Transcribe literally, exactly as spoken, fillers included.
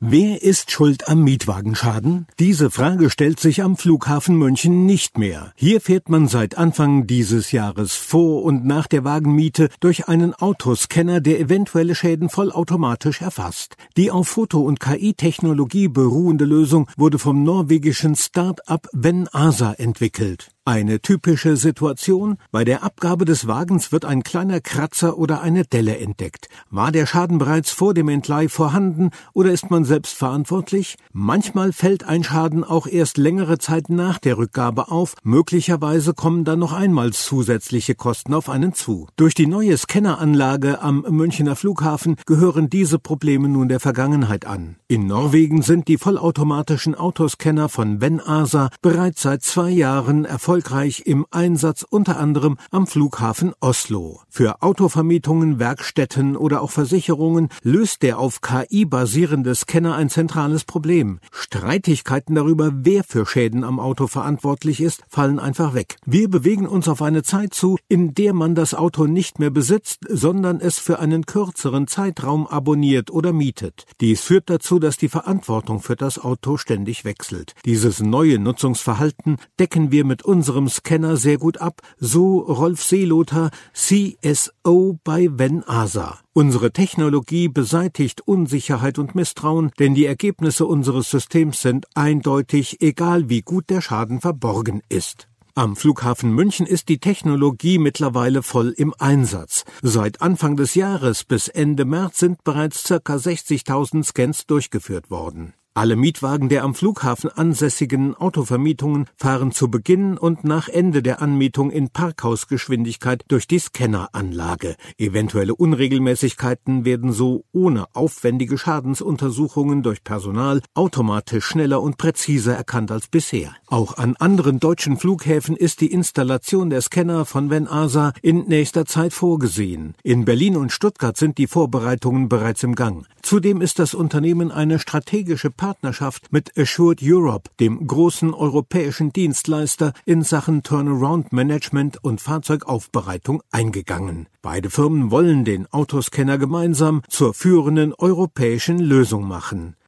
Wer ist schuld am Mietwagenschaden? Diese Frage stellt sich am Flughafen München nicht mehr. Hier fährt man seit Anfang dieses Jahres vor und nach der Wagenmiete durch einen Autoscanner, der eventuelle Schäden vollautomatisch erfasst. Die auf Foto- und K I-Technologie beruhende Lösung wurde vom norwegischen Start-up Venasa entwickelt. Eine typische Situation: Bei der Abgabe des Wagens wird ein kleiner Kratzer oder eine Delle entdeckt. War der Schaden bereits vor dem Entleih vorhanden oder ist man selbst verantwortlich? Manchmal fällt ein Schaden auch erst längere Zeit nach der Rückgabe auf. Möglicherweise kommen dann noch einmal zusätzliche Kosten auf einen zu. Durch die neue Scanneranlage am Münchner Flughafen gehören diese Probleme nun der Vergangenheit an. In Norwegen sind die vollautomatischen Autoscanner von Venasa bereits seit zwei Jahren erfolgreich erfolgreich im Einsatz, unter anderem am Flughafen Oslo. Für Autovermietungen, Werkstätten oder auch Versicherungen löst der auf K I basierende Scanner ein zentrales Problem. Streitigkeiten darüber, wer für Schäden am Auto verantwortlich ist, fallen einfach weg. Wir bewegen uns auf eine Zeit zu, in der man das Auto nicht mehr besitzt, sondern es für einen kürzeren Zeitraum abonniert oder mietet. Dies führt dazu, dass die Verantwortung für das Auto ständig wechselt. Dieses neue Nutzungsverhalten decken wir mit unserem Scanner sehr gut ab, so Rolf Seelother, C S O bei Venasa. Unsere Technologie beseitigt Unsicherheit und Misstrauen, denn die Ergebnisse unseres Systems sind eindeutig, egal wie gut der Schaden verborgen ist. Am Flughafen München ist die Technologie mittlerweile voll im Einsatz. Seit Anfang des Jahres bis Ende März sind bereits ca. sechzigtausend Scans durchgeführt worden. Alle Mietwagen der am Flughafen ansässigen Autovermietungen fahren zu Beginn und nach Ende der Anmietung in Parkhausgeschwindigkeit durch die Scanneranlage. Eventuelle Unregelmäßigkeiten werden so ohne aufwendige Schadensuntersuchungen durch Personal automatisch schneller und präziser erkannt als bisher. Auch an anderen deutschen Flughäfen ist die Installation der Scanner von Venasa in nächster Zeit vorgesehen. In Berlin und Stuttgart sind die Vorbereitungen bereits im Gang. Zudem ist das Unternehmen eine strategische Partnerschaft mit Assured Europe, dem großen europäischen Dienstleister in Sachen Turnaround-Management und Fahrzeugaufbereitung, eingegangen. Beide Firmen wollen den Autoscanner gemeinsam zur führenden europäischen Lösung machen.